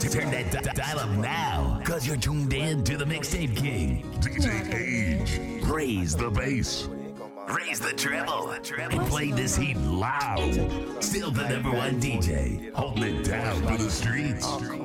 Turn that dial up now, cause you're tuned in to the Mixtape King, DJ Age. Raise the bass, raise the treble, and play this heat loud. Still the number one DJ, holding it down for the streets.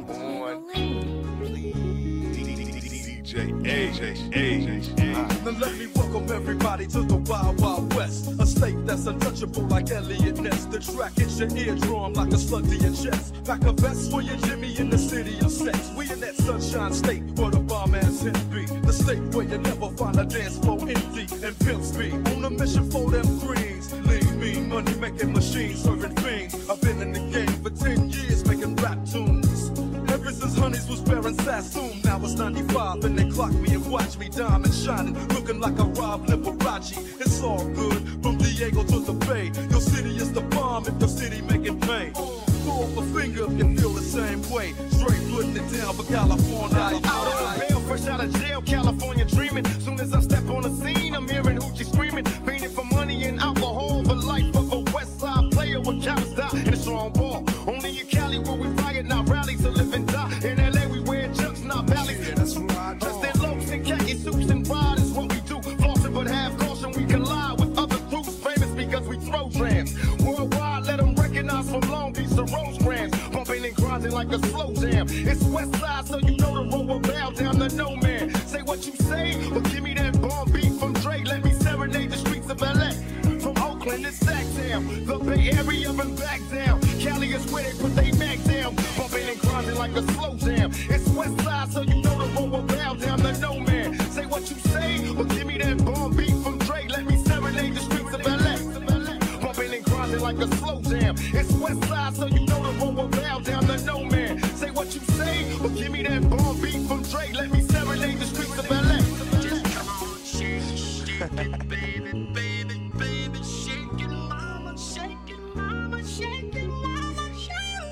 Now let me welcome everybody to the Wild Wild West, a state that's untouchable like Elliot Ness. The track hits your eardrum like a slug to your chest. Pack a vest for your Jimmy in the city of sex. We in that sunshine state where the bomb ass hit be. The state where you never find a dance floor empty and pimp speed. On a mission for them greens, lean, mean, money making machines, serving fiends. I've been in the game for 10 years making rap tunes. Ever since Honeys was bearing Sassoon, now it's 95 and they clock me and watch me diamond shining, looking like a Rob Liberace. It's all good, from Diego to the Bay. Your city is the bomb if your city making pain. Throw up a finger if you feel the same way. Straight putting it down for California. Out on bail, fresh out of jail, California dreaming. Soon as I step on the scene, I'm hearing hoochie screaming. Fiending for money and alcohol, the life of a West Side player with cows die and a strong ball. Only in Cali where we riot, not rally to live and die. In LA we wear chucks, not valleys. Yeah, that's right. Dressed in locs and khaki suits and ride is what we do. Flossing but have caution, we collide with other groups. Famous because we throw trams. Worldwide, let them recognize from Long Beach to Rosecrans. Bumping and grinding like a slow jam. It's West Side, so you know the road will bow down to no man. Say what you say, but give me that bomb beat from Dre. Let me serenade the streets of LA. From Oakland to Sacktown, the Bay Area and back down. Cali is where they put they back down. Bumping and grinding like a slow jam. It's West Side, so you know the road will bow down to no man. Say what you say, but give me that bomb beat from Dre. Let me serenade the streets of LA. Bumping and grinding like a slow jam. It's West Side, so you know the road will bow down to no man. Say what you say, but give me that bomb beat from Dre. Let me serenade the streets of LA. Just come on, shake it, baby, baby, baby, shake it, mama, shake it, mama, shake it, mama, shake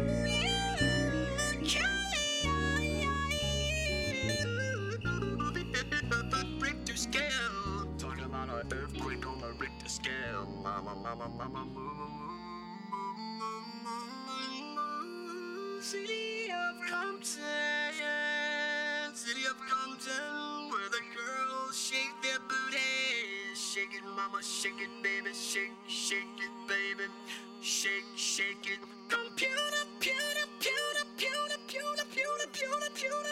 it. Richter scale, talking about an earthquake on the Richter scale. Mama, mama, mama, city of Compton, city of Compton, where the girls shake their booty. Shake it, mama, shake it, baby, shake, shake it, baby, shake, shake it. Computer, pewter, pewter, pewter, pewter, pewter, pewter, pewter.